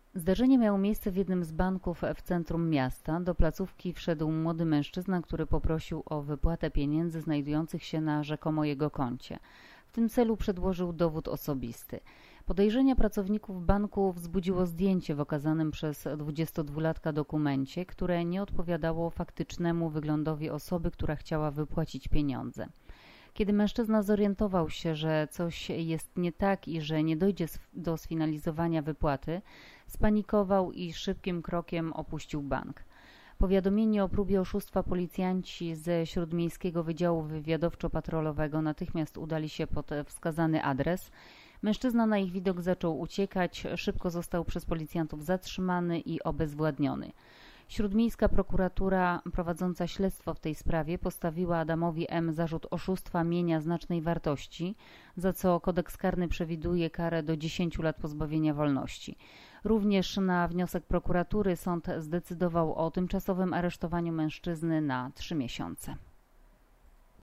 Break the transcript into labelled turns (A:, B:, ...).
A: Zdarzenie miało miejsce w jednym z banków w centrum miasta. Do placówki wszedł młody mężczyzna, który poprosił o wypłatę pieniędzy znajdujących się na rzekomo jego koncie. W tym celu przedłożył dowód osobisty. Podejrzenia pracowników banku wzbudziło zdjęcie w okazanym przez 22-latka dokumencie, które nie odpowiadało faktycznemu wyglądowi osoby, która chciała wypłacić pieniądze. Kiedy mężczyzna zorientował się, że coś jest nie tak i że nie dojdzie do sfinalizowania wypłaty, spanikował i szybkim krokiem opuścił bank. Powiadomieni o próbie oszustwa policjanci ze Śródmiejskiego Wydziału Wywiadowczo-Patrolowego natychmiast udali się pod wskazany adres. Mężczyzna na ich widok zaczął uciekać, szybko został przez policjantów zatrzymany i obezwładniony. Śródmiejska prokuratura prowadząca śledztwo w tej sprawie postawiła Adamowi M. zarzut oszustwa mienia znacznej wartości, za co kodeks karny przewiduje karę do 10 lat pozbawienia wolności. Również na wniosek prokuratury sąd zdecydował o tymczasowym aresztowaniu mężczyzny na 3 miesiące.